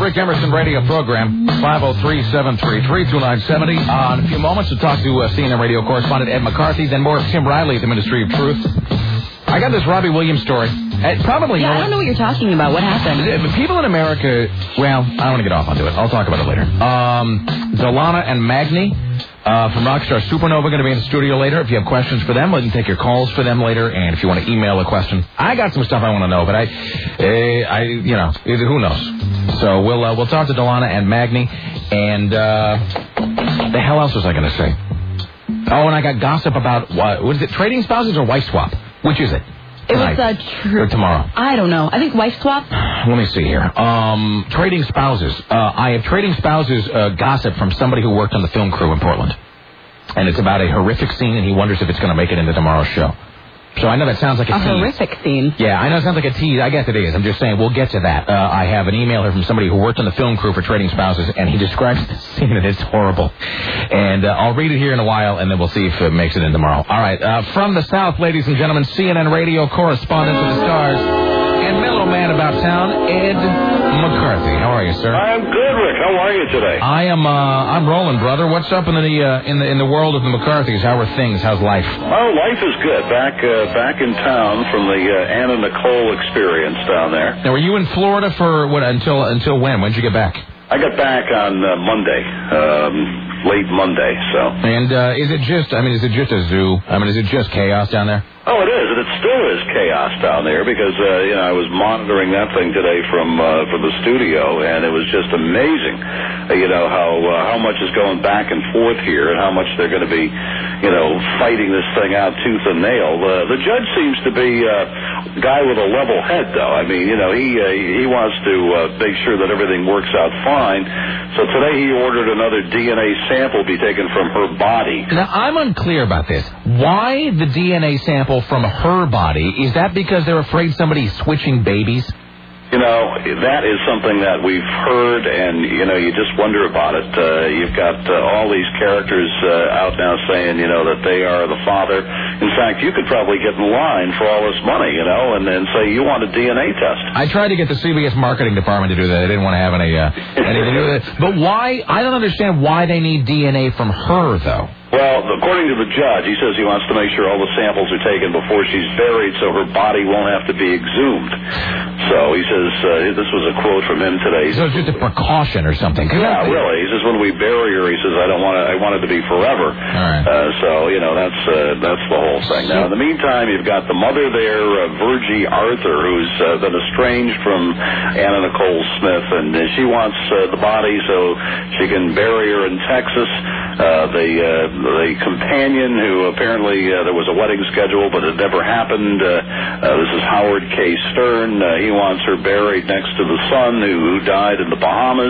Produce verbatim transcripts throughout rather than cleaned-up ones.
Rick Emerson radio program, five oh three, seven three three, two nine seven oh. Uh, in a few moments, we'll talk to uh, C N N radio correspondent Ed McCarthy, then more of Tim Riley at the Ministry of Truth. I got this Robbie Williams story. Uh, probably yeah, I don't know what you're talking about. What happened? People in America, well, I don't want to get off onto it. I'll talk about it later. Um, Delana and Magni uh, from Rockstar Supernova are going to be in the studio later. If you have questions for them, we can take your calls for them later. And if you want to email a question, I got some stuff I want to know, but I, uh, I, you know, who knows? So we'll uh, we'll talk to Delana and Magni. And uh, the hell else was I going to say? Oh, and I got gossip about what was it? Trading spouses or wife swap? Which is it? It was uh, tr- or tomorrow. I don't know. I think wife swap. Let me see here. Um, trading spouses. Uh, I have trading spouses uh, gossip from somebody who worked on the film crew in Portland, and it's about a horrific scene, and he wonders if it's going to make it into tomorrow's show. So I know that sounds like a, a tease. horrific scene. Yeah, I know it sounds like a tease. I guess it is. I'm just saying we'll get to that. Uh, I have an email here from somebody who worked on the film crew for Trading Spouses, and he describes the scene, and it's horrible. And uh, I'll read it here in a while, and then we'll see if it makes it in tomorrow. All right. Uh, from the South, ladies and gentlemen, C N N radio correspondent to the stars and mellow man about town, Ed McCarthy. How are you, sir? I'm good, Rick. How are you today? I am. Uh, I'm rolling, brother. What's up in the uh, in the in the world of the McCarthys? How are things? How's life? Oh, life is good. Back uh, back in town from the uh, Anna Nicole experience down there. Now, were you in Florida for what until until when? When did you get back? I got back on uh, Monday, um, late Monday. So. And uh, is it just? I mean, is it just a zoo? I mean, is it just chaos down there? Oh, it is, and it still is chaos down there because, uh, you know, I was monitoring that thing today from uh, from the studio, and it was just amazing, uh, you know, how uh, how much is going back and forth here and how much they're going to be, you know, fighting this thing out tooth and nail. Uh, the judge seems to be uh, a guy with a level head, though. I mean, you know, he uh, he wants to uh, make sure that everything works out fine. So today he ordered another D N A sample be taken from her body. Now, I'm unclear about this. Why the D N A sample from her body? Is that because they're afraid somebody's switching babies? You know, that is something that we've heard, and, you know, you just wonder about it. Uh, you've got uh, all these characters uh, out now saying, you know, that they are the father. In fact, you could probably get in line for all this money, you know, and then say you want a D N A test. I tried to get the C B S marketing department to do that. They didn't want to have any, uh, anything to do with it. But why? I don't understand why they need D N A from her, though. Well, according to the judge, he says he wants to make sure all the samples are taken before she's buried so her body won't have to be exhumed. So he says, uh, this was a quote from him today. So it's just a precaution or something. Yeah, really. He says when we bury her, he says, I don't want it, I want it to be forever. All right. Uh, so, you know, that's uh, that's the whole thing. Now, in the meantime, you've got the mother there, uh, Virgie Arthur, who's uh, been estranged from Anna Nicole Smith, and uh, she wants uh, the body so she can bury her in Texas. Uh, the uh, the companion who apparently uh, there was a wedding schedule, but it never happened. Uh, uh, this is Howard K. Stern. Uh, he wants her buried next to the son who, who died in the Bahamas.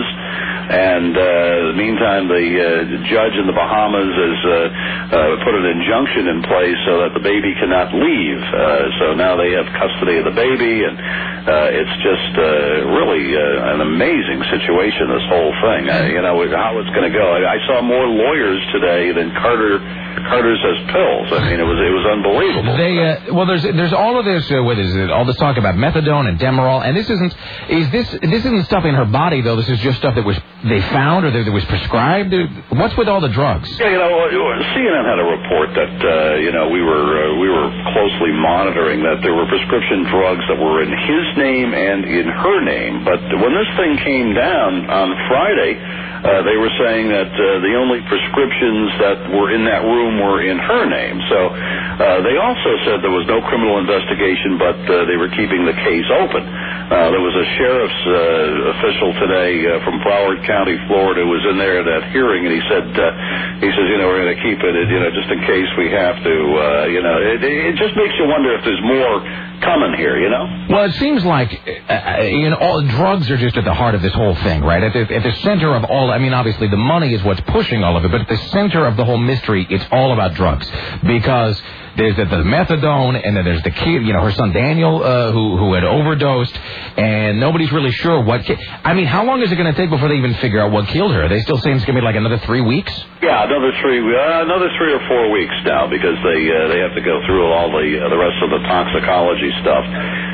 And uh, in the meantime, the uh, judge in the Bahamas has uh, uh, put an injunction in place so that the baby cannot leave. Uh, so now they have custody of the baby, and uh, it's just uh, really uh, an amazing situation, this whole thing. Uh, you know, how it's going to go. I, I saw more lawyers today than Carter Carter says pills. I mean, it was it was unbelievable. They uh, well, there's there's all of this. Uh, what is it? All this talk about methadone and Demerol, and this isn't is this this isn't stuff in her body though. This is just stuff that was they found or that, that was prescribed. What's with all the drugs? Yeah, you know, C N N had a report that uh, you know we were uh, we were closely monitoring that there were prescription drugs that were in his name and in her name. But when this thing came down on Friday, uh, they were saying that uh, the only prescriptions that were in that room were in her name. So uh, they also said there was no criminal investigation, but uh, they were keeping the case open. Uh, there was a sheriff's uh, official today uh, from Broward County, Florida, who was in there at that hearing, and he said, uh, he says, you know, we're going to keep it, you know, just in case we have to, uh, you know, it, it just makes you wonder if there's more coming here, you know? Well, it seems like, uh, you know, all drugs are just at the heart of this whole thing, right? At the, at the center of all, I mean, obviously the money is what's pushing all of it, but at the center of the whole mystery, it's all about drugs. Because there's the, the methadone, and then there's the kid, you know, her son Daniel, uh, who who had overdosed, and nobody's really sure what. Ki- I mean, how long is it going to take before they even figure out what killed her? Are they still saying it's going to be like another three weeks? Yeah, another three, uh, another three or four weeks now, because they uh, they have to go through all the uh, the rest of the toxicology stuff.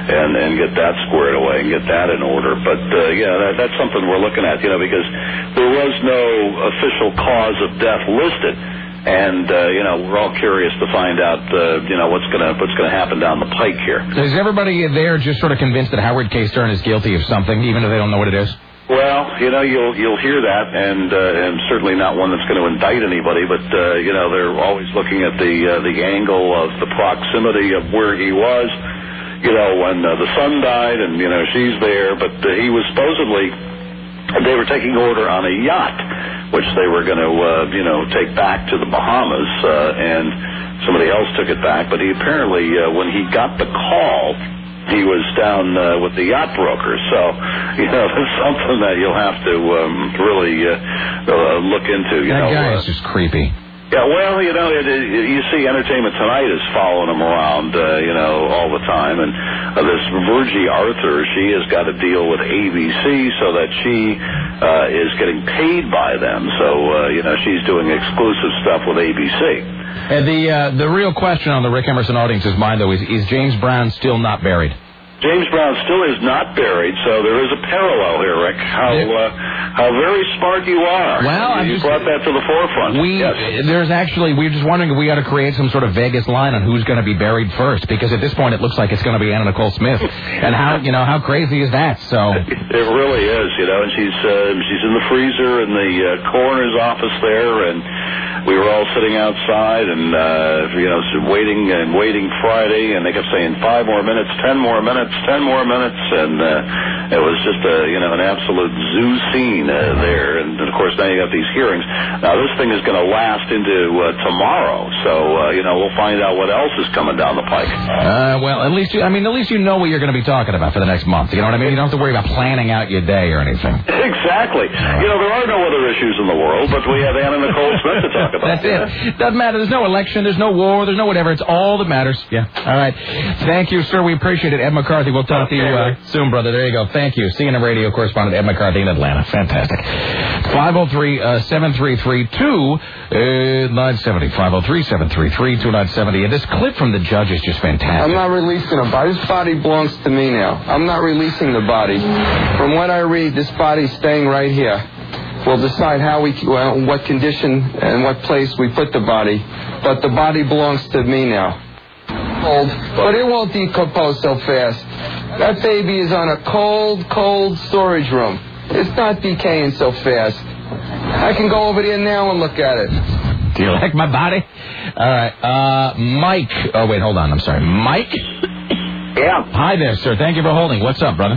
and, and get that squared away and get that in order. But, uh, yeah, that, that's something we're looking at, you know, because there was no official cause of death listed. And, uh, you know, we're all curious to find out, uh, you know, what's going to what's gonna happen down the pike here. Is everybody there just sort of convinced that Howard K. Stern is guilty of something, even if they don't know what it is? Well, you know, you'll you'll hear that, and uh, and certainly not one that's going to indict anybody. But uh, you know, they're always looking at the uh, the angle of the proximity of where he was. You know, when uh, the son died, and you know she's there, but uh, he was supposedly they were taking order on a yacht, which they were going to uh, you know take back to the Bahamas, uh, and somebody else took it back. But he apparently, uh, when he got the call, he was down uh, with the yacht broker. So, you know, that's something that you'll have to um, really uh, uh, look into. You that know, guy uh, is just creepy. Yeah, well, you know, it, it, you see Entertainment Tonight is following him around, uh, you know, all the time. And uh, this Virgie Arthur, she has got a deal with A B C so that she uh, is getting paid by them. So, uh, you know, she's doing exclusive stuff with A B C. And the uh, the real question on the Rick Emerson audience's mind, though, is, is James Brown still not buried? James Brown still is not buried, so there is a parallel here, Rick. How uh, how very smart you are. Well, you just, brought that to the forefront. We yes. There's actually, we're just wondering if we ought to create some sort of Vegas line on who's going to be buried first, because at this point it looks like it's going to be Anna Nicole Smith. And how, you know, how crazy is that? So it really is, you know, and she's uh, she's in the freezer in the uh, coroner's office there, and we were all sitting outside and, uh, you know, waiting and waiting Friday, and they kept saying five more minutes, ten more minutes, ten more minutes, and uh, it was just, a, you know, an absolute zoo scene uh, there. And, of course, now you got these hearings. Now, this thing is going to last into uh, tomorrow, so, uh, you know, we'll find out what else is coming down the pike. Uh, well, at least, you, I mean, at least you know what you're going to be talking about for the next month. You know what I mean? You don't have to worry about planning out your day or anything. Exactly. You know, there are no other issues in the world, but we have Anna Nicole Smith to talk about. That's it. Doesn't matter. There's no election. There's no war. There's no whatever. It's all that matters. Yeah. All right. Thank you, sir. We appreciate it. Ed McCarthy. We'll talk okay, to you uh, soon, brother. There you go. Thank you. C N N radio correspondent Ed McCarthy in Atlanta. Fantastic. five oh three, seven three three, two nine seven oh. five oh three, seven three three, two nine seven oh. And this clip from the judge is just fantastic. I'm not releasing a body. This body belongs to me now. I'm not releasing the body. From what I read, this body's staying right here. We'll decide how we, well, what condition and what place we put the body. But the body belongs to me now. Cold, but it won't decompose so fast. That baby is on a cold, cold storage room. It's not decaying so fast. I can go over there now and look at it. Do you like my body? All right. Uh, Mike. Oh, wait, hold on. I'm sorry. Mike? Yeah. Hi there, sir. Thank you for holding. What's up, brother?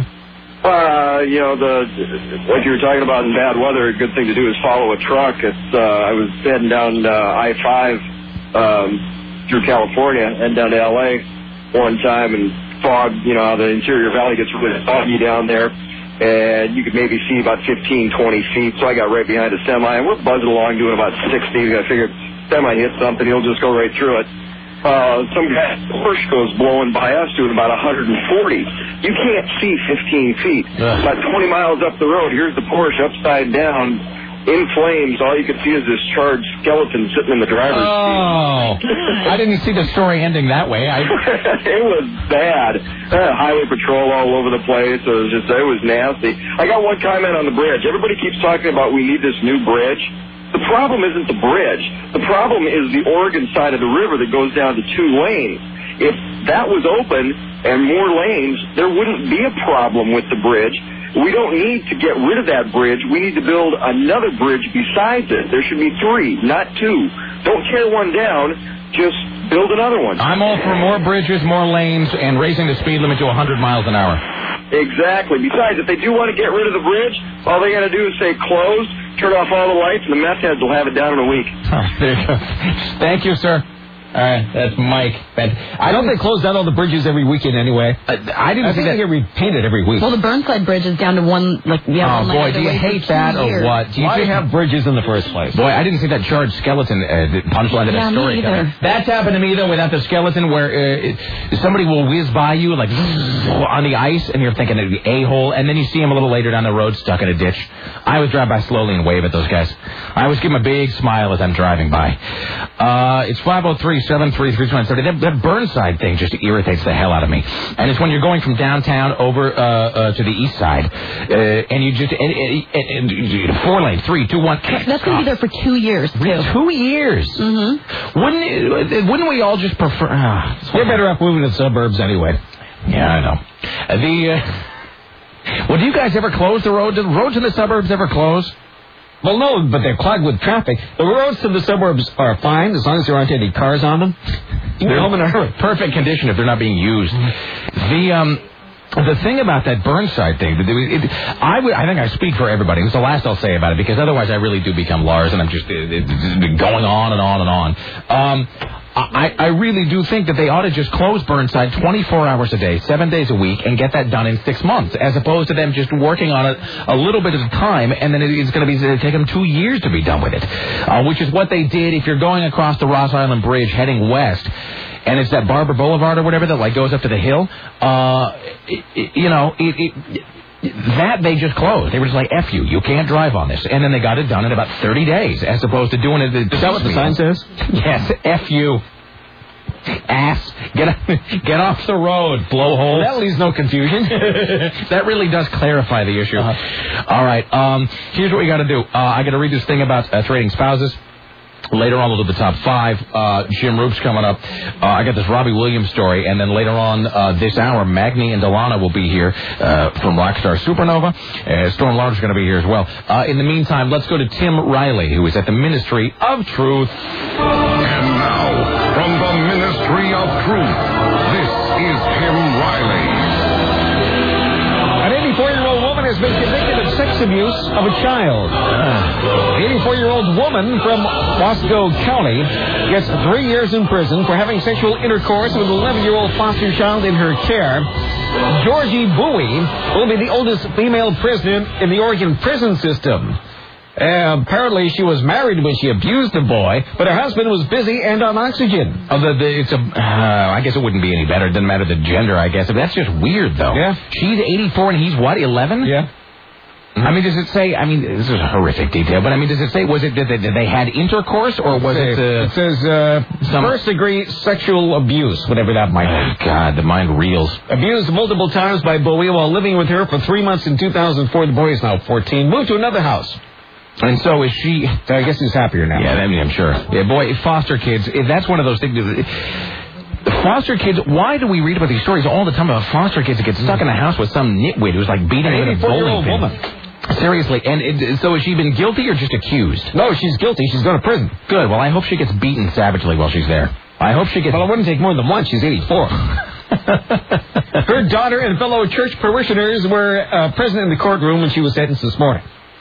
Uh, you know, the what you were talking about in bad weather, a good thing to do is follow a truck. It's, uh, I was heading down uh, I five um, through California and down to L A one time, and fog, you know, the interior valley gets really foggy down there, and you could maybe see about fifteen, twenty feet. So I got right behind a semi, and we're buzzing along doing about sixty. I figured semi hit something, he'll just go right through it. Uh, some guy, Porsche goes blowing by us doing about one hundred forty. You can't see fifteen feet. Ugh. About twenty miles up the road, here's the Porsche upside down, in flames. All you can see is this charred skeleton sitting in the driver's oh. seat. Oh, I didn't see the story ending that way. I... It was bad. Uh, highway patrol all over the place. It was just, it was nasty. I got one comment on the bridge. Everybody keeps talking about we need this new bridge. The problem isn't the bridge. The problem is the Oregon side of the river that goes down to two lanes. If that was open and more lanes, there wouldn't be a problem with the bridge. We don't need to get rid of that bridge. We need to build another bridge besides it. There should be three, not two. Don't tear one down. Just build another one. I'm all for more bridges, more lanes, and raising the speed limit to one hundred miles an hour. Exactly. Besides, if they do want to get rid of the bridge, all they got to do is say closed, turn off all the lights, and the meth heads will have it down in a week. Oh, there you go. Thank you, sir. All right, that's Mike. I don't think they close down all the bridges every weekend anyway. I, I didn't I think they get repainted every week. Well, the Burnside Bridge is down to one, like, yeah, oh, one boy, do you hate that or what? Do you Why have bridges in the first place? Boy, I didn't see that charred skeleton uh, punchline to yeah, that story. Either. That's happened to me, though, without the skeleton, where uh, somebody will whiz by you, like, on the ice, and you're thinking it'd be a-hole, and then you see him a little later down the road stuck in a ditch. I always drive by slowly and wave at those guys. I always give them a big smile as I'm driving by. Uh, it's five oh three, three seven, three three two nine three zero. That, that Burnside thing just irritates the hell out of me. And it's when you're going from downtown over uh, uh, to the east side, uh, and you just, and, and, and, and four lane, three, two, one. That's going to be there for two years, too. Two years? Mm-hmm. Wouldn't it, wouldn't we all just prefer... Uh, We're better off moving to the suburbs anyway. Yeah, I know. Uh, the... Uh, well, do you guys ever close the road? Do the roads in the suburbs ever close? Well, no, but they're clogged with traffic. The roads to the suburbs are fine as long as there aren't any cars on them. You they're home in a hurry. Perfect condition if they're not being used. The um, the thing about that Burnside thing, it, it, I would, I think I speak for everybody. It's the last I'll say about it because otherwise I really do become Lars and I'm just it, it, it's going on and on and on. Um, I, I really do think that they ought to just close Burnside twenty-four hours a day, seven days a week, and get that done in six months, as opposed to them just working on it a little bit at a time, and then it's going to be take them two years to be done with it, uh, which is what they did if you're going across the Ross Island Bridge heading west. And it's that Barber Boulevard or whatever that like goes up to the hill. Uh, it, it, you know, it, it, that they just closed. They were just like, F you, you can't drive on this. And then they got it done in about thirty days, as opposed to doing it. Is that what the sign says? Yes, F you. Ass, get get off the road, blowhole. That leaves no confusion. That really does clarify the issue. Uh-huh. All right, um, here's what we got to do. Uh, I got to read this thing about uh, trading spouses. Later on, we'll do the top five. Uh, Jim Roop's coming up. Uh, I got this Robbie Williams story. And then later on uh, this hour, Magni and Delana will be here uh, from Rockstar Supernova. Uh, Storm Large is going to be here as well. Uh, in the meantime, let's go to Tim Riley, who is at the Ministry of Truth. And now, from the Ministry of Truth, this is Tim Riley. An eighty-four-year-old woman has been convicted of sex abuse of a child. The eighty-four-year-old woman from Wasco County gets three years in prison for having sexual intercourse with an eleven-year-old foster child in her care. Georgie Bowie will be the oldest female prisoner in the Oregon prison system. Uh, apparently, she was married when she abused the boy, but her husband was busy and on oxygen. Oh, the, the, it's a. Uh, I guess it wouldn't be any better. It doesn't matter the gender, I guess. But that's just weird, though. Yeah. She's eighty-four and he's what, eleven? Yeah. I mean, does it say? I mean, this is a horrific detail, but I mean, does it say? Was it did they, did they had intercourse or was it? Uh, it says uh, some first degree sexual abuse, whatever that might be. Oh, God, the mind reels. Abused multiple times by Bowie while living with her for three months in two thousand four. The boy is now fourteen. Moved to another house. And so is she. So I guess he's happier now. Yeah, I mean, I'm sure. Yeah, boy, foster kids, that's one of those things. Foster kids, why do we read about these stories all the time about foster kids that get stuck in a house with some nitwit who's like beating them with a bowling pin? Woman. Seriously, and it, so has she been guilty or just accused? No, she's guilty. She's going to prison. Good, well, I hope she gets beaten savagely while she's there. I hope she gets... Well, it wouldn't take more than one. She's eighty-four. Her daughter and fellow church parishioners were uh, present in the courtroom when she was sentenced this morning.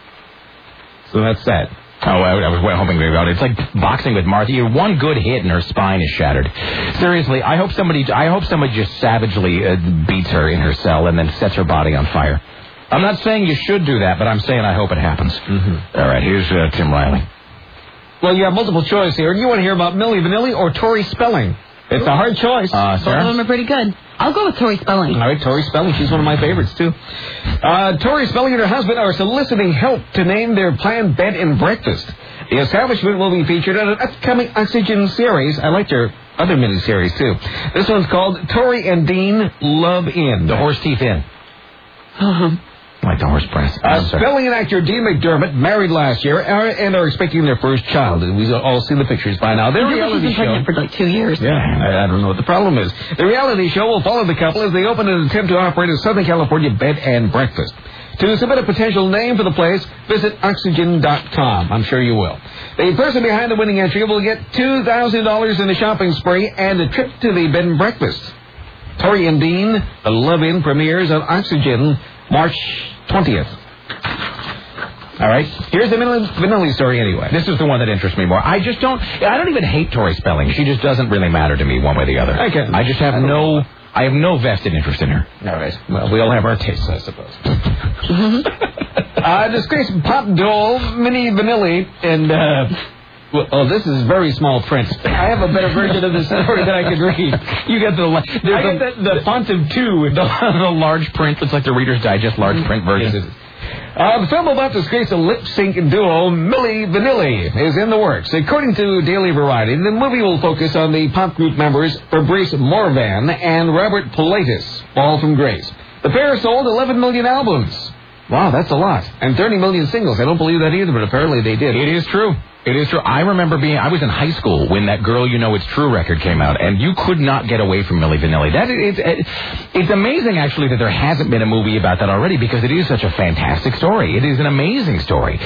So that's that. Oh, I, I was hoping about it. It's like boxing with Martha. You one good hit and her spine is shattered. Seriously, I hope somebody I hope somebody just savagely uh, beats her in her cell and then sets her body on fire. I'm not saying you should do that, but I'm saying I hope it happens. Mm-hmm. All right, here's uh, Tim Riley. Well, you have multiple choice here. Do you want to hear about Milli Vanilli or Tori Spelling? It's a hard choice. Uh, Both of them are pretty good. I'll go with Tori Spelling. All right, Tori Spelling. She's one of my favorites, too. Uh, Tori Spelling and her husband are soliciting help to name their planned bed and breakfast. The establishment will be featured on an upcoming Oxygen series. I liked her other mini-series, too. This one's called Tori and Dean Love In. The Horse Teeth Inn. Uh-huh. Like the horse press. Uh, Spelling and actor Dean McDermott married last year are, and are expecting their first child. We've all seen the pictures by now. Their reality she's been show. pregnant for like two years. Yeah, I, I don't know what the problem is. The reality show will follow the couple as they open an attempt to operate a Southern California bed and breakfast. To submit a potential name for the place, visit oxygen dot com. I'm sure you will. The person behind the winning entry will get two thousand dollars in a shopping spree and a trip to the bed and breakfast. Tori and Dean, the Love-In premieres on Oxygen March twentieth. All right. Here's the Vanilli story anyway. This is the one that interests me more. I just don't... I don't even hate Tori Spelling. She just doesn't really matter to me one way or the other. Okay. I just have I no... I have no vested interest in her. All right. Well, we all have our tastes, I suppose. uh, disgraced pop doll, Milli Vanilli, and... Uh, Well, oh, this is very small print. I have a better version of this story that I could read. You get the I get the, the font of two. The, the large print. It's like the Reader's Digest large print version. Yes. Uh, the film about this great lip-sync duo, Milli Vanilli, is in the works. According to Daily Variety, the movie will focus on the pop group members Fabrice Morvan and Robert Pilatus, all from Grace. The pair sold eleven million albums. Wow, that's a lot. And thirty million singles. I don't believe that either, but apparently they did. It is true. It is true. I remember being, I was in high school when that Girl You Know It's True record came out, and you could not get away from Milli Vanilli. That is, it's, it's amazing, actually, that there hasn't been a movie about that already, because it is such a fantastic story. It is an amazing story.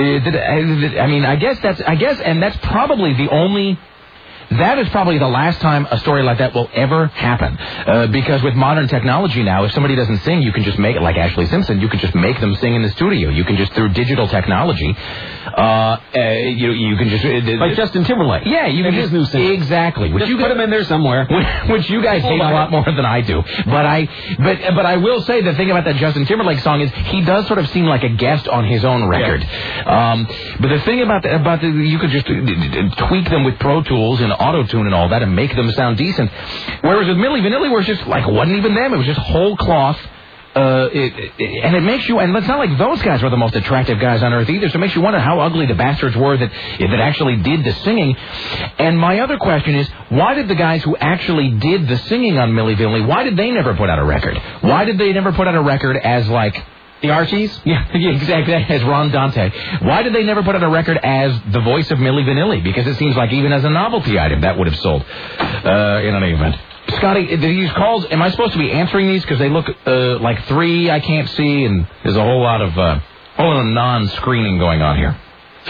Uh, I mean, I guess that's, I guess, and that's probably the only... That is probably the last time a story like that will ever happen. Uh, because with modern technology now, if somebody doesn't sing, you can just make it, like Ashley Simpson, you can just make them sing in the studio. You can just, through digital technology, uh, uh you, you can just... Uh, like Justin Timberlake. Yeah, you can his just... new singer. Exactly. Which just you put him in there somewhere. Which you guys hate a lot more than I do. But I, but, but I will say the thing about that Justin Timberlake song is he does sort of seem like a guest on his own record. Yeah. Um, but the thing about the, about the, you could just tweak them with Pro Tools and Auto-Tune and all that and make them sound decent. Whereas with Milli Vanilli, where it's just like, it wasn't even them. It was just whole cloth. Uh, it, it, and it makes you, and it's not like those guys were the most attractive guys on earth either, so it makes you wonder how ugly the bastards were that that actually did the singing. And my other question is, why did the guys who actually did the singing on Milli Vanilli, why did they never put out a record? Why did they never put out a record as, like, the Archies? Yeah, exactly, as Ron Dante. Why did they never put out a record as the voice of Milli Vanilli? Because it seems like even as a novelty item, that would have sold uh, in any event. Scotty, these calls, am I supposed to be answering these? Because they look uh, like three I can't see, and there's a whole lot of, uh, whole lot of non-screening going on here.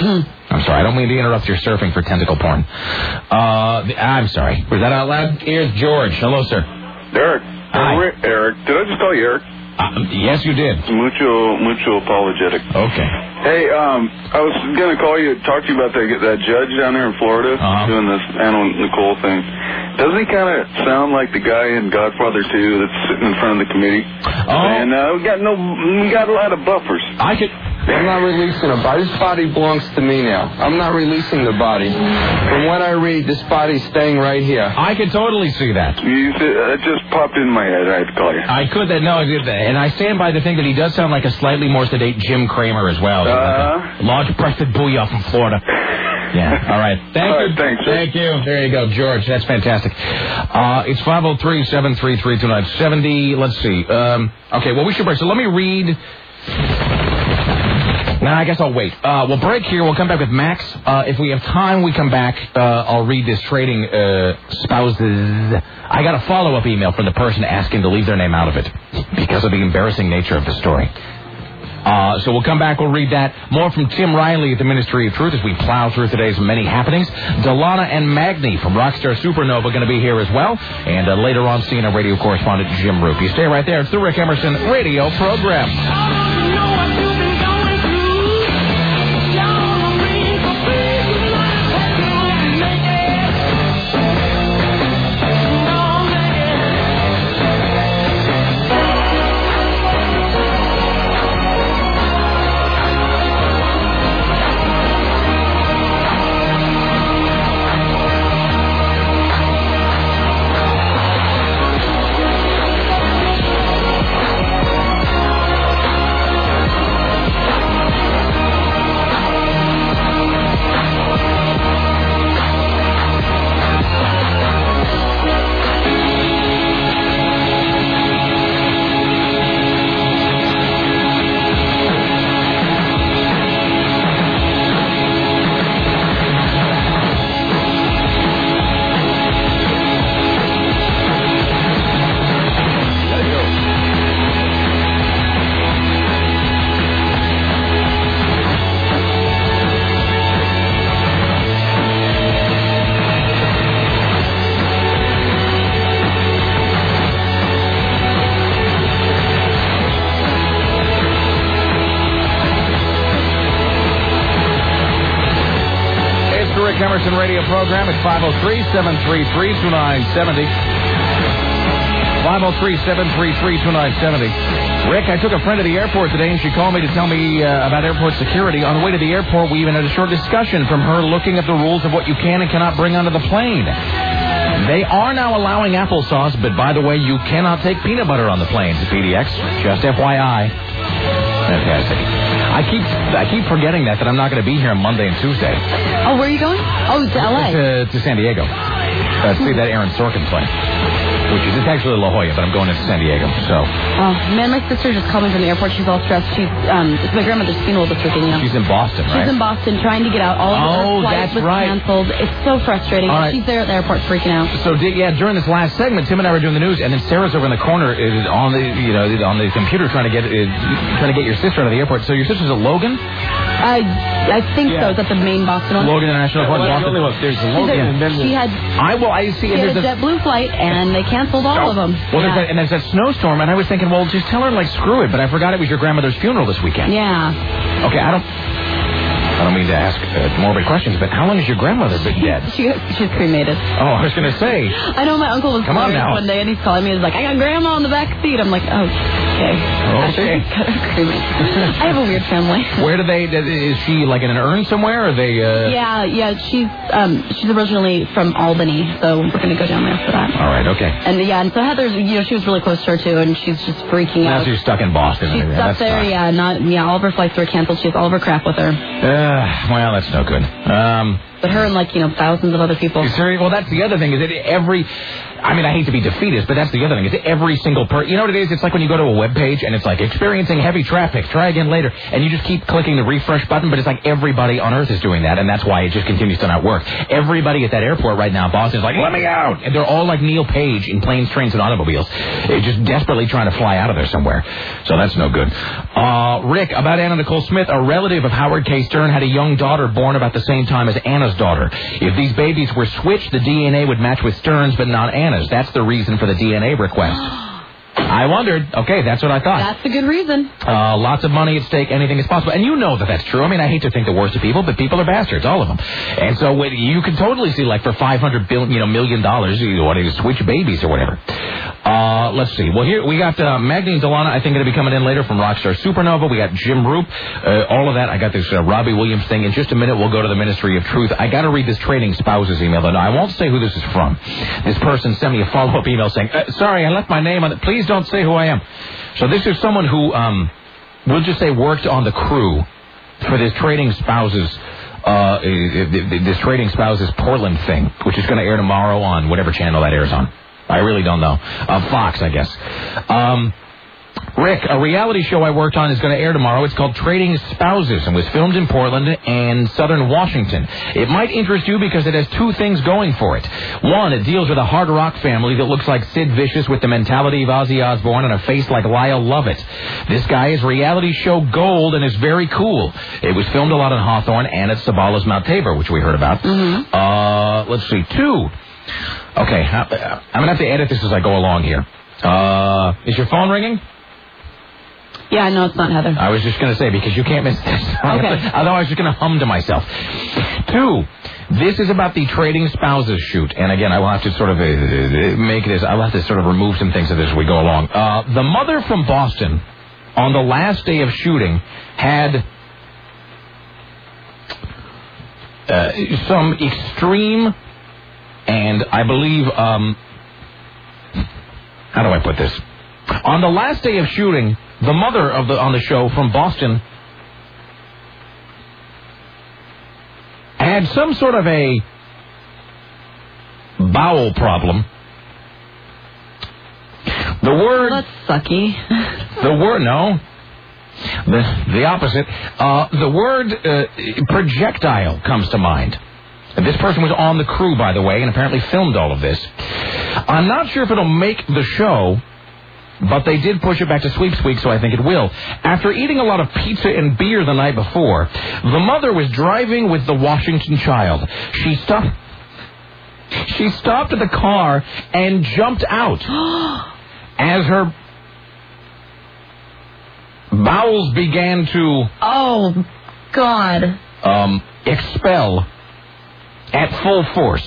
I'm sorry, I don't mean to interrupt your surfing for tentacle porn. Uh, I'm sorry. Was that out loud? Here's George. Hello, sir. Eric. Hi. Eric. Did I just call you Eric? Uh, yes, you did. Mucho, mucho apologetic. Okay. Hey, um, I was going to call you, talk to you about that, that judge down there in Florida uh-huh. doing this Anna Nicole thing. Doesn't he kind of sound like the guy in Godfather two that's sitting in front of the committee? Oh. And uh, we got no, we got a lot of buffers. I could. I'm not releasing a body. This body belongs to me now. I'm not releasing the body. From what I read, this body's staying right here. I could totally see that. You, that just popped in my head. I had to call you. I could. That no, I did that. And I stand by the thing that he does sound like a slightly more sedate Jim Kramer as well. Uh, like large-breasted booyah from Florida. Yeah. All right. Thank all you. Right, thanks. Thank you. There you go, George. That's fantastic. Uh, it's five oh three, seven three three, two nine seven oh. Let's see. Um, okay. Well, we should break. So let me read. Nah, I guess I'll wait. Uh, we'll break here. We'll come back with Max. Uh, if we have time, we come back. Uh, I'll read this trading uh, spouses. I got a follow-up email from the person asking to leave their name out of it because of the embarrassing nature of the story. Uh, so we'll come back. We'll read that. More from Tim Riley at the Ministry of Truth as we plow through today's many happenings. Delana and Magni from Rockstar Supernova going to be here as well. And uh, later on, C N N radio correspondent Jim Roop. You stay right there. It's the Rick Emerson radio program. Emerson radio program at five oh three, seven three three, two nine seven oh. five oh three, seven three three, two nine seven oh. Rick, I took a friend to the airport today, and she called me to tell me uh, about airport security. On the way to the airport, we even had a short discussion from her looking at the rules of what you can and cannot bring onto the plane. They are now allowing applesauce, but by the way, you cannot take peanut butter on the planes at P D X. Just F Y I. Fantastic. I keep I keep forgetting that, that I'm not going to be here on Monday and Tuesday. Oh, where are you going? Oh, to L A. To, to San Diego. Uh, see that Aaron Sorkin play. Which is, it's actually La Jolla, but I'm going to San Diego, so. Oh, man, my sister just called me from the airport. She's all stressed. She's, um, it's my grandmother's funeral this weekend, you know. She's in Boston, right? She's in Boston trying to get out. All of oh, her flight that's was right. canceled. It's so frustrating. All right. She's there at the airport freaking out. So, did, yeah, during this last segment, Tim and I were doing the news, and then Sarah's over in the corner is on the, you know, on the computer trying to get, is, trying to get your sister out of the airport. So your sister's at Logan? I, I think yeah. so. Is that the main Boston one? Logan International Airport. Well, the only one. There's the Logan, a, and then she had. I will. I see. She had a a, JetBlue flight, and they canceled all oh. of them. Well, yeah. there's that, and there's that snowstorm, and I was thinking, well, just tell her like screw it. But I forgot it was your grandmother's funeral this weekend. Yeah. Okay, I don't. I don't mean to ask uh, morbid questions, but how long has your grandmother been dead? She, she's cremated. Oh, I was going to say. I know my uncle was Come on now. one day, and he's calling me. He's like, I got grandma on the back seat. I'm like, oh, okay. Okay. I have a weird family. Where do they? Is she like in an urn somewhere? Or are they? Uh... Yeah, yeah. She's um she's originally from Albany, so we're gonna go down there for that. All right. Okay. And yeah, and so Heather's, you know, she was really close to her too, and she's just freaking now out. She's stuck in Boston. She's stuck That's there. tough. Yeah, not yeah. All of her flights were canceled. She has all of her crap with her. Uh, well, that's no good. Um. But her and like you know thousands of other people. Well, that's the other thing is that every. I mean, I hate to be defeatist, but that's the other thing. Is every single person... You know what it is? It's like when you go to a web page and it's like, experiencing heavy traffic, try again later. And you just keep clicking the refresh button, but it's like everybody on Earth is doing that, and that's why it just continues to not work. Everybody at that airport right now, Boston, is like, let me out! And they're all like Neil Page in planes, trains, and automobiles. They're just desperately trying to fly out of there somewhere. So that's no good. Uh, Rick, about Anna Nicole Smith, a relative of Howard K. Stern had a young daughter born about the same time as Anna's daughter. If these babies were switched, the D N A would match with Stern's, but not Anna's. That's the reason for the D N A request. I wondered. Okay, that's what I thought. That's a good reason. Uh, lots of money at stake. Anything is possible. And you know that that's true. I mean, I hate to think the worst of people, but people are bastards, all of them. And so when, you can totally see, like, for five hundred billion, you know, million dollars, you want to switch babies or whatever. Uh, let's see. Well, here we got uh, Magni and Delana, I think, going to be coming in later from Rockstar Supernova. We got Jim Roop. Uh, all of that. I got this uh, Robbie Williams thing. In just a minute, we'll go to the Ministry of Truth. I got to read this trading spouses email. Though. I won't say who this is from. This person sent me a follow-up email saying, uh, sorry, I left my name on it. Please don't say who I am. So this is someone who, um, we'll just say, worked on the crew for this trading spouses, uh, this trading spouses Portland thing, which is going to air tomorrow on whatever channel that airs on. I really don't know. Uh, Fox, I guess. Um, Rick, a reality show I worked on is going to air tomorrow. It's called Trading Spouses and was filmed in Portland and southern Washington. It might interest you because it has two things going for it. One, it deals with a hard rock family that looks like Sid Vicious with the mentality of Ozzy Osbourne and a face like Lyle Lovett. This guy is reality show gold and is very cool. It was filmed a lot in Hawthorne and at Sabala's Mount Tabor, which we heard about. Mm-hmm. Uh, let's see. Two. Okay, I'm going to have to edit this as I go along here. Uh, is your phone ringing? Yeah, no, it's not Heather. I was just going to say, because you can't miss this. Okay. Although I was just going to hum to myself. Two, this is about the Trading Spouses shoot. And again, I will have to sort of uh, make this, I'll have to sort of remove some things of this as we go along. Uh, the mother from Boston, on the last day of shooting, had uh, some extreme, and I believe, um, how do I put this? On the last day of shooting, the mother of the on the show from Boston had some sort of a bowel problem. The word... Well, that's sucky. The word... No. The, the opposite. Uh, the word uh, projectile comes to mind. And this person was on the crew, by the way, and apparently filmed all of this. I'm not sure if it'll make the show... But they did push it back to Sweeps Week, so I think it will. After eating a lot of pizza and beer the night before, the mother was driving with the Washington child. She stopped. She stopped at the car and jumped out as her bowels began to. Oh, God. Um, expel at full force.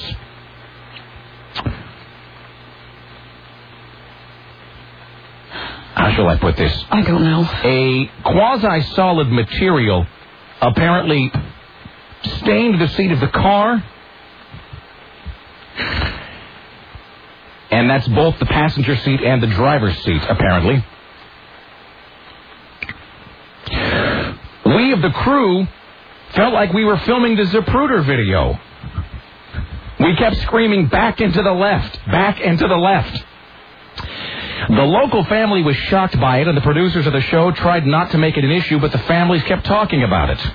How shall I put this? I don't know. A quasi-solid material apparently stained the seat of the car. And that's both the passenger seat and the driver's seat, apparently. of the crew felt like we were filming the Zapruder video. We kept screaming, back and to the left, back and to the left. The local family was shocked by it, and the producers of the show tried not to make it an issue, but the families kept talking about it.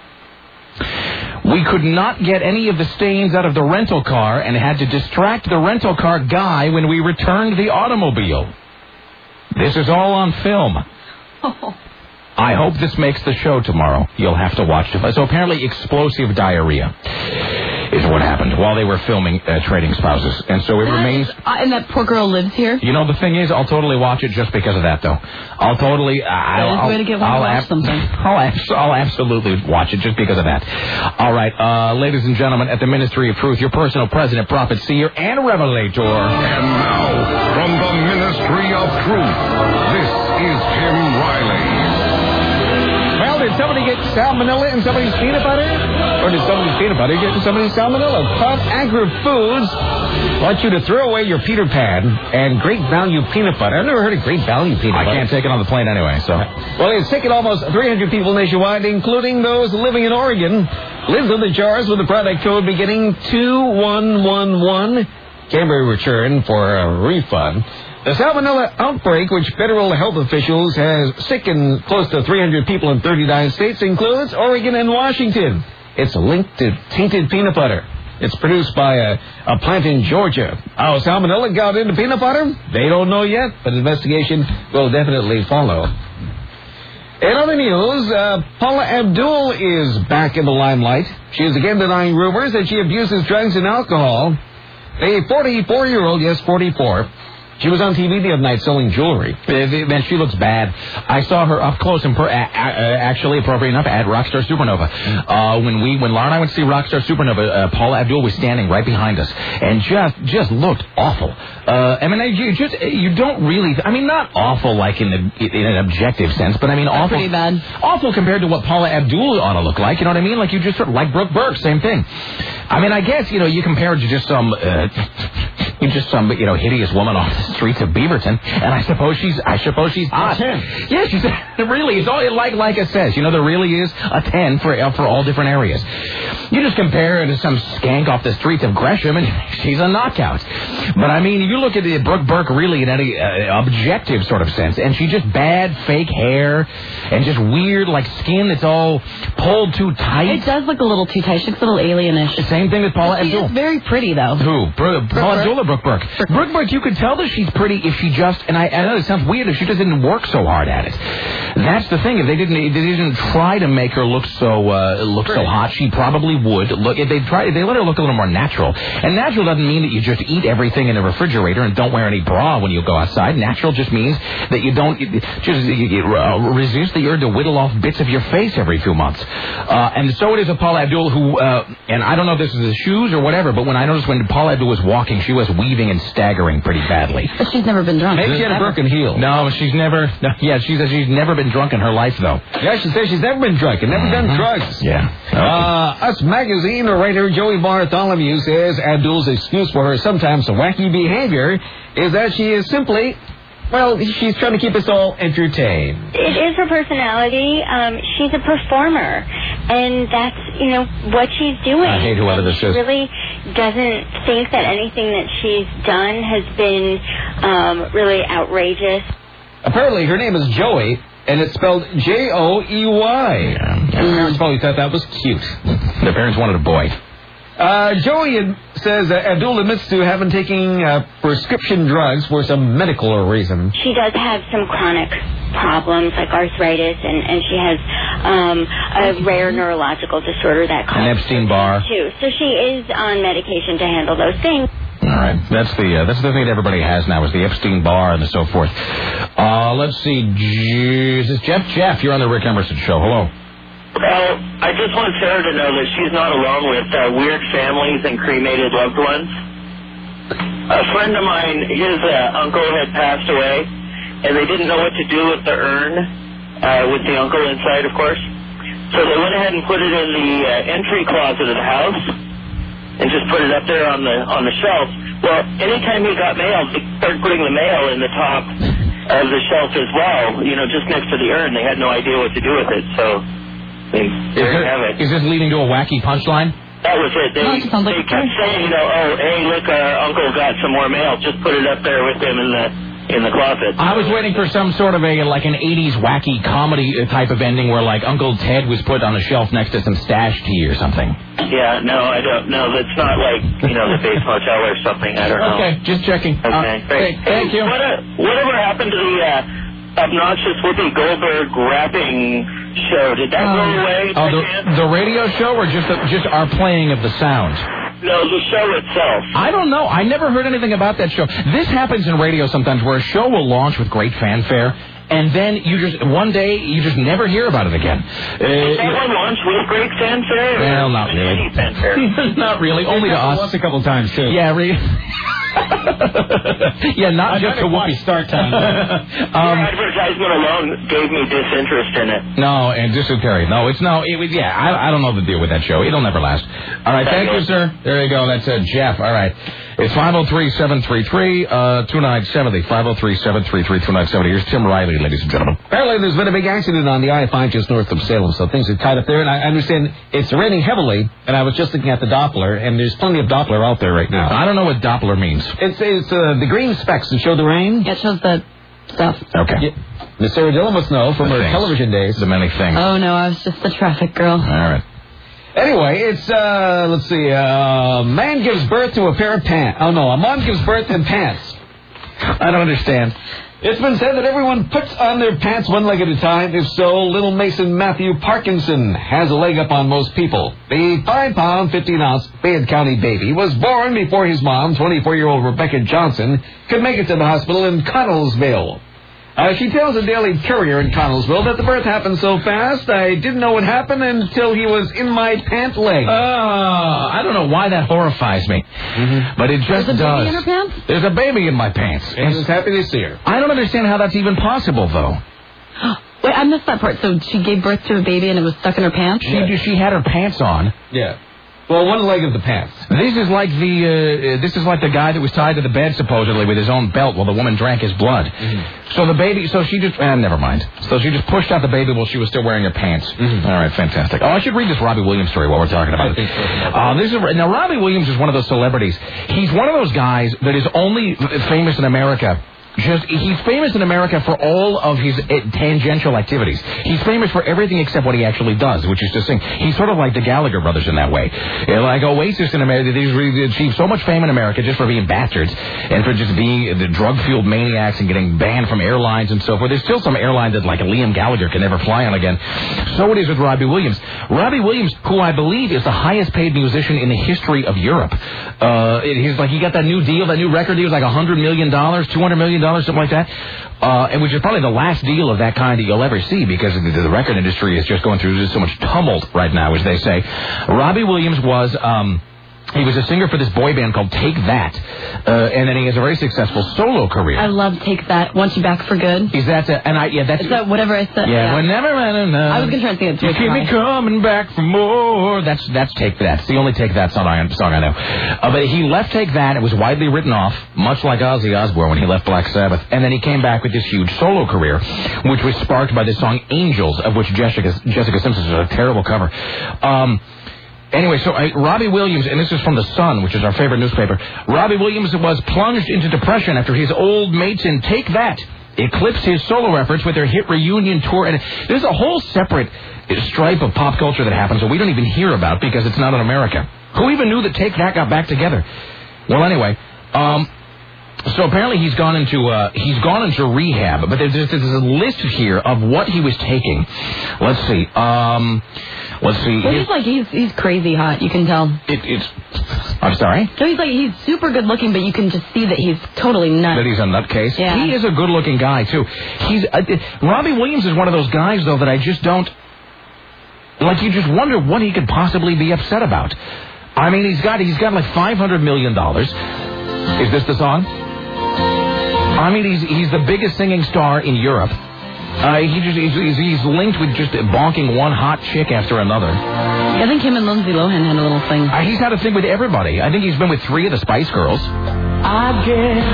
We could not get any of the stains out of the rental car and had to distract the rental car guy when we returned the automobile. This is all on film. Oh. I hope this makes the show tomorrow. You'll have to watch it. So apparently explosive diarrhea is what happened while they were filming uh, Trading Spouses. And so it remains... Uh, and that poor girl lives here? You know, the thing is, I'll totally watch it just because of that, though. I'll totally... Uh, I'll, I'll, way to get one I'll, to watch ab- something. I'll, abs- I'll absolutely watch it just because of that. All right, uh, ladies and gentlemen, at the Ministry of Truth, your personal president, prophet, seer, and revelator... And now, from the Ministry of Truth, this is Tim Riley. Well, did somebody get salmonella in somebody's peanut butter? Or did somebody's peanut butter get in somebody's salmonella? Top Agri Foods wants you to throw away your Peter Pan and Great Value peanut butter. I've never heard of Great Value peanut I butter. I can't take it on the plane anyway, so... Well, it's taken almost three hundred people nationwide, including those living in Oregon. Lives in the jars with the product code beginning two one one one. Can be returned for a refund. The salmonella outbreak, which federal health officials has sickened close to three hundred people in thirty-nine states, includes Oregon and Washington. It's linked to tainted peanut butter. It's produced by a, a plant in Georgia. How salmonella got into peanut butter? They don't know yet, but investigation will definitely follow. In other news, uh, Paula Abdul is back in the limelight. She is again denying rumors that she abuses drugs and alcohol. A forty-four-year-old, yes, forty-four, she was on T V the other night selling jewelry. Man, she looks bad. I saw her up close and per- a- a- actually, appropriate enough, at Rockstar Supernova. Uh, when we, when Laura and I went to see Rockstar Supernova, uh, Paula Abdul was standing right behind us and just, just looked awful. Uh, I mean, you just, you don't really, I mean, not awful like in, a, in an objective sense, but I mean, awful. Pretty bad. Awful compared to what Paula Abdul ought to look like. You know what I mean? Like you just sort of like Brooke Burke, same thing. I mean, I guess, you know, you compare it to just some, uh, just some, you know, hideous woman off the streets of Beaverton, and I suppose she's, I suppose she's hot. Yeah, she's really, it's all like Leica says. You know, there really is a ten for uh, for all different areas. You just compare her to some skank off the streets of Gresham, and she's a knockout. But I mean, you look at the Brooke Burke really in any uh, objective sort of sense, and she just bad fake hair and just weird like skin that's all pulled too tight. It does look a little too tight. She looks a little alienish. Same thing with Paula She Abdul. is very pretty though. Who? Bro- Paula Abdul or Brooke Burke? Brooke Burke, you could tell that she's pretty if she just, and I, I know it sounds weird, if she just didn't work so hard at it. That's the thing. If they didn't, if they didn't try to make her look so uh, look so hot, she probably would look. If they try, if they let her look a little more natural. And natural doesn't mean that you just eat everything in the refrigerator and don't wear any bra when you go outside. Natural just means that you don't just you, uh, resist the urge to whittle off bits of your face every few months. Uh, and so it is with Paula Abdul, who, uh, and I don't know if this is the shoes or whatever, but when I noticed when Paula Abdul was walking, she was weaving and staggering pretty badly. But she's never been drunk. Maybe she had a broken heel. No, she's never. No, yeah, she says she's never been drunk in her life, though. Yeah, she says she's never been drunk and never done drugs. Yeah. Uh, Us Magazine writer Joey Bartholomew says Abdul's excuse for her sometimes wacky behavior is that she is simply, well, she's trying to keep us all entertained. It is her personality. Um, she's a performer, and that's, you know, what she's doing. I hate whoever this she is. really doesn't think that anything that she's done has been um, really outrageous. Apparently, her name is Joey, and it's spelled J O E Y. Yeah. Her parents probably thought that was cute. The parents wanted a boy. Uh, Joey says that Abdul admits to having taken uh, prescription drugs for some medical reason. She does have some chronic problems like arthritis, and, and she has um, a rare neurological disorder that causes An Epstein-Barr. too. So she is on medication to handle those things. All right, that's the uh, that's the thing that everybody has now is the Epstein-Barr and so forth. Uh, let's see, Jesus, Jeff, Jeff, you're on the Rick Emerson Show. Hello. Well, I just want Sarah to know that she's not alone with uh, weird families and cremated loved ones. A friend of mine, his uh, uncle had passed away, and they didn't know what to do with the urn, uh, with the uncle inside, of course. So they went ahead and put it in the uh, entry closet of the house, and just put it up there on the on the shelf. Well, anytime he got mail, they started putting the mail in the top of the shelf as well, you know, just next to the urn. They had no idea what to do with it, so They, there you have it. Is this leading to a wacky punchline? That was it. They, No, it sounds like they kept saying, you know, oh, hey, look, our uncle got some more mail. Just put it up there with him in the in the closet. I was waiting for some sort of a, like an eighties wacky comedy type of ending where, like, Uncle Ted was put on a shelf next to some stash tea or something. Yeah, no, I don't know. That's not like, you know, the Bates Motel or something. I don't know. Okay, just checking. Okay, Uh, great. hey, thank you. What, uh, whatever happened to the uh, obnoxious Whoopi Goldberg rapping show? Did that go away? Oh, the, the radio show or just the, just our playing of the sound? No, the show itself. I don't know. I never heard anything about that show. This happens in radio sometimes where a show will launch with great fanfare, and then you just, one day, you just never hear about it again. Uh, Did that one launch with great fanfare? Well, not really. Any fanfare? Not really. Only to us. Once a couple times, too. Yeah, really. yeah, not I just to Whoopi. Start Time. um, Your advertisement alone gave me disinterest in it. No, and dysentery. No, it's no. It was, yeah, I, I don't know the deal with that show. It'll never last. All right, thank you, sir. There you go. That's uh, Jeff. All right. It's five oh three, seven three three, two nine seven oh. five oh three, seven three three, two nine seven oh. Here's Tim Riley, ladies and gentlemen. Apparently, there's been a big accident on the I five just north of Salem, so things are tied up there. And I understand it's raining heavily, and I was just looking at the Doppler, and there's plenty of Doppler out there right now. I don't know what Doppler means. It's, it's uh, the green specks that show the rain. Yeah, it shows the stuff. Okay. Yeah. Miss Sarah Dillon must know from The her things. television days. The many things. Oh, no, I was just the traffic girl. All right. Anyway, it's, uh, let's see, uh, a man gives birth to a pair of pants. Oh, no, a mom gives birth in pants. I don't understand. It's been said that everyone puts on their pants one leg at a time. If so, little Mason Matthew Parkinson has a leg up on most people. The five-pound, fifteen-ounce Fayette County baby was born before his mom, twenty-four-year-old Rebecca Johnson, could make it to the hospital in Connellsville. Uh, she tells the Daily Courier in Connellsville that the birth happened so fast, I didn't know what happened until he was in my pant leg. Uh, I don't know why that horrifies me, mm-hmm. but it just There's a does. baby in her pants? There's a baby in my pants. And I was happy to see her. I don't understand how that's even possible, though. Wait, I missed that part. So she gave birth to a baby and it was stuck in her pants? She she had her pants on. Yeah. Well, one leg of the pants. This is like the uh, this is like the guy that was tied to the bed supposedly with his own belt while the woman drank his blood. Mm-hmm. So the baby, so she just, eh, never mind. So she just pushed out the baby while she was still wearing her pants. Mm-hmm. All right, fantastic. Oh, I should read this Robbie Williams story while we're talking about it. Uh, this is now Robbie Williams is one of those celebrities. He's one of those guys that is only famous in America. Just, he's famous in America for all of his uh, tangential activities. He's famous for everything except what he actually does, which is to sing. He's sort of like the Gallagher brothers in that way. Uh, like Oasis in America, they achieved so much fame in America just for being bastards and for just being the drug-fueled maniacs and getting banned from airlines and so forth. There's still some airline that, like, Liam Gallagher can never fly on again. So it is with Robbie Williams. Robbie Williams, who I believe is the highest-paid musician in the history of Europe. Uh, it, he's like, he got that new deal, that new record deal was like one hundred million dollars, two hundred million dollars, something like that, uh, and which is probably the last deal of that kind that you'll ever see because the, the record industry is just going through just so much tumult right now, as they say. Robbie Williams was... Um, He was a singer for this boy band called Take That, uh, and then he has a very successful solo career. I love Take That. Want You Back for Good. Is that a, and I yeah that's Is that whatever I said? yeah, Yeah. whenever I don't know. I was gonna try to sing it too. You keep me coming back for more. That's that's Take That. It's the only Take That song I song I know. Uh, but he left Take That. It was widely written off, much like Ozzy Osbourne when he left Black Sabbath, and then he came back with this huge solo career, which was sparked by the song Angels, of which Jessica Jessica Simpson is a terrible cover. Um. Anyway, so uh, Robbie Williams, and this is from The Sun, which is our favorite newspaper, Robbie Williams was plunged into depression after his old mates in Take That eclipsed his solo efforts with their hit reunion tour. And there's a whole separate stripe of pop culture that happens that we don't even hear about because it's not in America. Who even knew that Take That got back together? Well, anyway, um... So apparently he's gone into uh, he's gone into rehab, but there's, there's, there's a list here of what he was taking. Let's see. Um, let's see. Well, he's like he's he's crazy hot. You can tell. It, it's. I'm sorry. So he's like he's super good looking, but you can just see that he's totally nuts. That he's a nutcase. Yeah. He is a good looking guy too. He's uh, Robbie Williams is one of those guys though that I just don't like. You just wonder what he could possibly be upset about. I mean, he's got he's got like five hundred million dollars. Is this the song? I mean, he's he's the biggest singing star in Europe. Uh, he just he's, he's, he's linked with just bonking one hot chick after another. I think him and Lindsay Lohan had a little thing. Uh, he's had a thing with everybody. I think he's been with three of the Spice Girls. I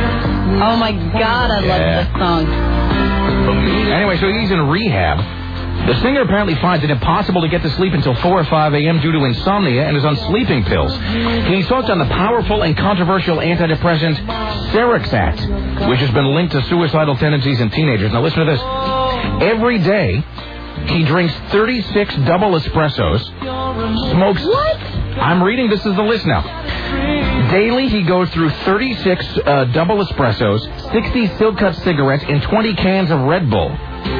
guess. Oh my God, I yeah. love this song. Anyway, so he's in rehab. The singer apparently finds it impossible to get to sleep until four or five a.m. due to insomnia and is on sleeping pills. He's hooked on the powerful and controversial antidepressant Seroxat, which has been linked to suicidal tendencies in teenagers. Now listen to this. Every day, he drinks thirty-six double espressos, smokes... What? I'm reading, this is the list now. Daily, he goes through thirty-six uh, double espressos, sixty Silk-Cut cigarettes, and twenty cans of Red Bull.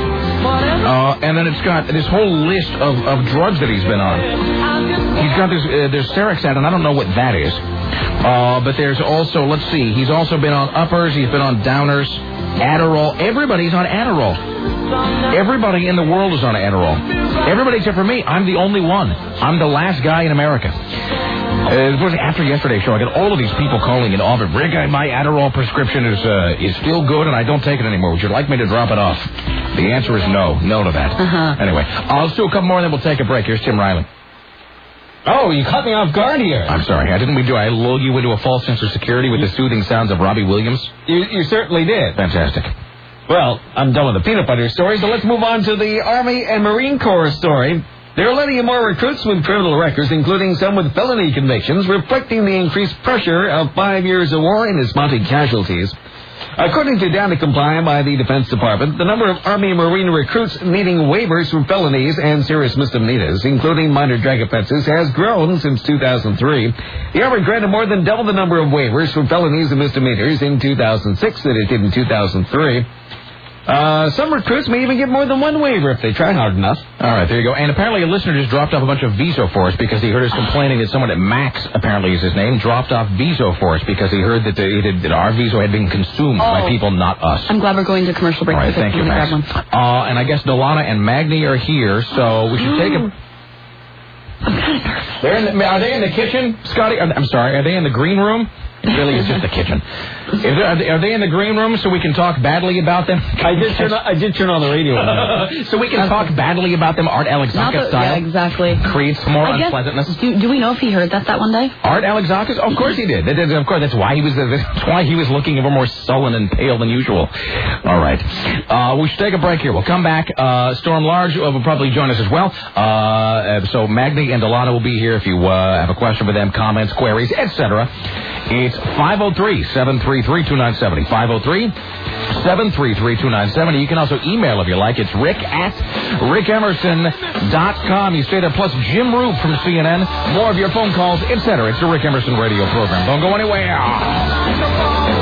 Uh, and then it's got this whole list of, of drugs that he's been on. He's got this, uh, there's Seroxat, and I don't know what that is. Uh, but there's also, let's see, he's also been on uppers, he's been on downers, Adderall. Everybody's on Adderall. Everybody in the world is on Adderall. Everybody except for me. I'm the only one. I'm the last guy in America. Uh, it was after yesterday's show. I got all of these people calling in often. Rick, my Adderall prescription is uh, is still good, and I don't take it anymore. Would you like me to drop it off? The answer is no. No to that. Uh-huh. Anyway, I'll do a couple more, and then we'll take a break. Here's Tim Riley. Oh, you caught me off guard here. I'm sorry. I didn't mean to. I lulled you into a false sense of security with the soothing sounds of Robbie Williams. You, you certainly did. Fantastic. Well, I'm done with the peanut butter story, so let's move on to the Army and Marine Corps story. There are letting in more recruits with criminal records, including some with felony convictions, reflecting the increased pressure of five years of war and its mounting casualties. According to data compliant by the Defense Department, the number of Army and Marine recruits needing waivers for felonies and serious misdemeanors, including minor drag offenses, has grown since two thousand three. The Army granted more than double the number of waivers for felonies and misdemeanors in two thousand six than it did in two thousand three. Uh, some recruits may even get more than one waiver if they try hard enough. All right, there you go. And apparently a listener just dropped off a bunch of Viso for us because he heard us complaining that someone at Max, apparently is his name, dropped off Viso for us because he heard that, the, it had, that our Viso had been consumed oh. by people, not us. I'm glad we're going to commercial break. All right, thank you, Max. Uh, and I guess Delana and Magni are here, so we should take a... I'm kind of nervous. They're in the, are they in the kitchen, Scotty? I'm sorry, are they in the green room? It really is just the kitchen. Is there, are, they, are they in the green room so we can talk badly about them? I did turn on, I did turn on the radio. So we can talk badly about them, Art Alexakis style. Yeah, exactly. Create some more I unpleasantness. Guess, do, do we know if he heard that that one day? Art Alexakis? Oh, of course he did. That, that, of course, that's why he was. That's why he was looking ever more sullen and pale than usual. All right, uh, we should take a break here. We'll come back. Uh, Storm Large will probably join us as well. Uh, so Magni and Delana will be here if you uh, have a question for them, comments, queries, et cetera. It's five oh three, seven three three, two nine seven oh. five oh three, seven three three, two nine seven oh. You can also email if you like. It's rick at rick emerson dot com. You stay there. Plus Jim Roop from C N N. More of your phone calls, et cetera. It's the Rick Emerson radio program. Don't go anywhere.